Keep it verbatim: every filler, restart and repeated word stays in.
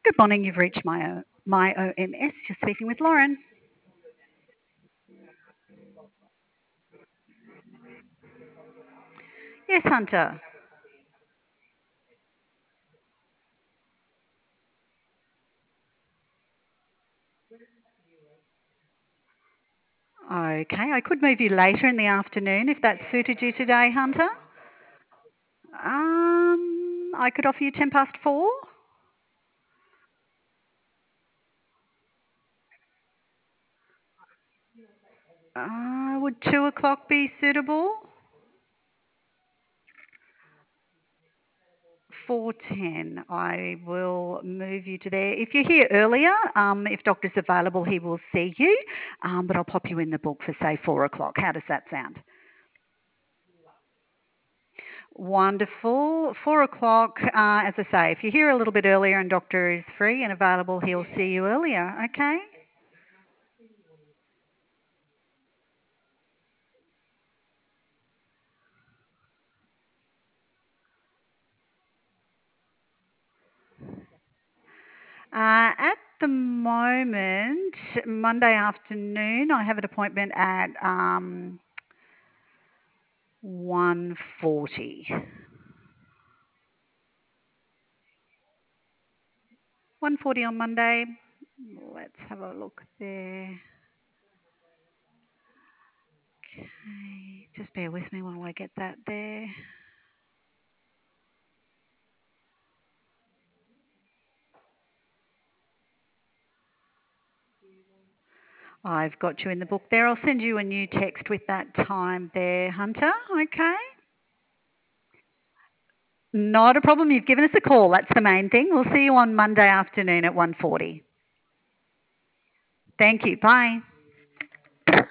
Good morning. You've reached my O- my O M S. You're speaking with Lauren. Yes, Hunter. Okay, I could move you later in the afternoon if that suited you today, Hunter. Um, I could offer you ten past four. Uh, would two o'clock be suitable? Four ten. I will move you to there. If you're here earlier, um, if doctor's available, he will see you. Um, but I'll pop you in the book for say four o'clock. How does that sound? Wonderful. Four o'clock. Uh, as I say, if you're here a little bit earlier and doctor is free and available, he'll see you earlier. Okay. Uh, at the moment, Monday afternoon, I have an appointment at um, one forty. one forty on Monday. Let's have a look there. Okay, just bear with me while I get that there. I've got you in the book there. I'll send you a new text with that time there, Hunter. Okay. Not a problem. You've given us a call. That's the main thing. We'll see you on Monday afternoon at one forty. Thank you. Bye.